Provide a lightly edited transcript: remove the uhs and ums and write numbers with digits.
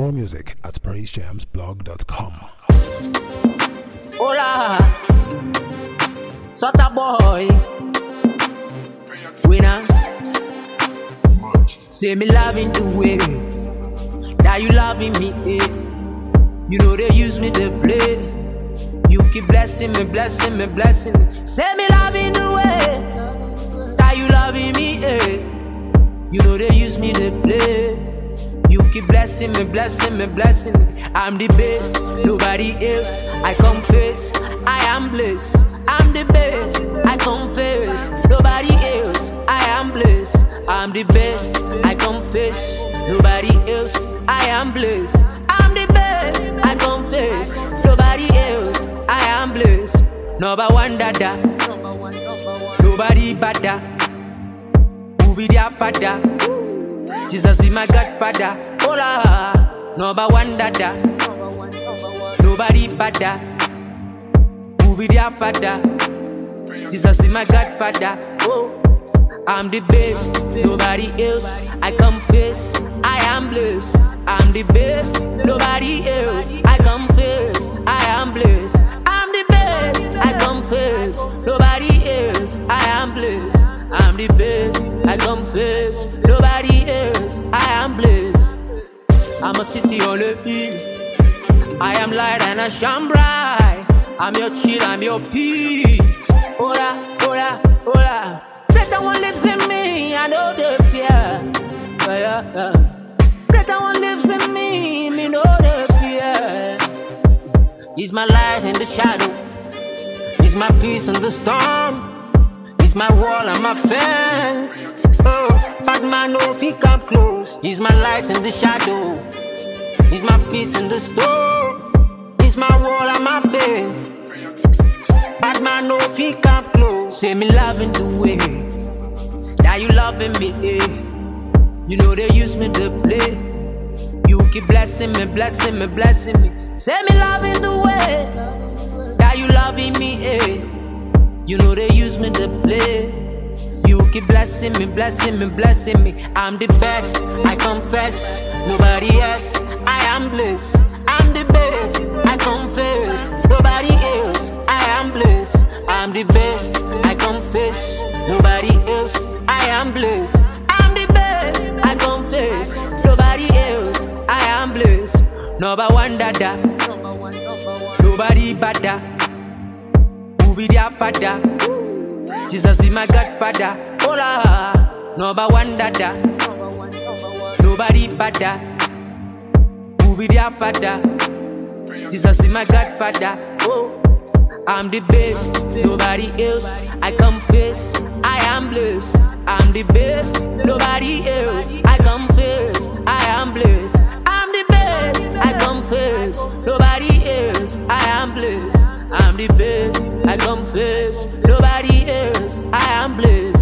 More music at praisejamsblog.com. Hola, Sota boy, winner. Say me loving the way that you loving me, eh? You know they use me to play. You keep blessing me, blessing me, blessing me. Say me loving the way that you loving me, eh? You know they use me to play. You keep blessing me, blessing me, blessing me. I'm the best, nobody else. I confess, I am blessed. I'm the best, I confess. Nobody else, I am blessed. I'm the best, I confess. Nobody else, I am blessed. I'm the best, I confess. Nobody else, I am blessed. Number one dada, nobody better. Who be their father? Jesus be my Godfather. Hola, number one dada, nobody better. Who be their father? Jesus be my Godfather. Oh, I'm the best, nobody else. I confess, I am blessed. I'm the best, nobody else. I confess, I am blessed. I'm the best, I confess. Nobody else, I am blessed. I'm the best, I confess. Nobody else, I am blessed. I'm a city on the hill. I am light and I shine bright. I'm your chill, I'm your peace. Hola, hola, hola. Greater one lives in me, I know the fear. Greater one lives in me, me know the fear. He's my light in the shadow. He's my peace in the storm. He's my wall and my fence. Oh, bad man, no, if he come close. He's my light in the shadow. He's my peace in the storm. He's my wall and my fence. Bad man, no, if he come close. Say me loving the way that you loving me, eh? You know they use me to play. You keep blessing me, blessing me, blessing me. Say me loving the way that you loving me, eh? You know they use me to play. You keep blessing me, blessing me, blessing me. I'm the best, I confess. Nobody else, I am blessed. I'm the best, I confess. Nobody else, I am blessed. I'm the best, I confess. Nobody else, I am blessed. I'm the best, I confess. Nobody else, I am blessed. Number one dada, nobody better. Who be their father? Jesus be my Godfather. Hola, number one dada, nobody better. Who be their father? Jesus be my Godfather. Oh, I'm the best, nobody else. I confess, I am blessed. I'm the best, nobody else. I confess, I am blessed. I'm the best, I confess. Nobody else, I am blessed. I'm the best, I confess. Nobody else, I am blessed.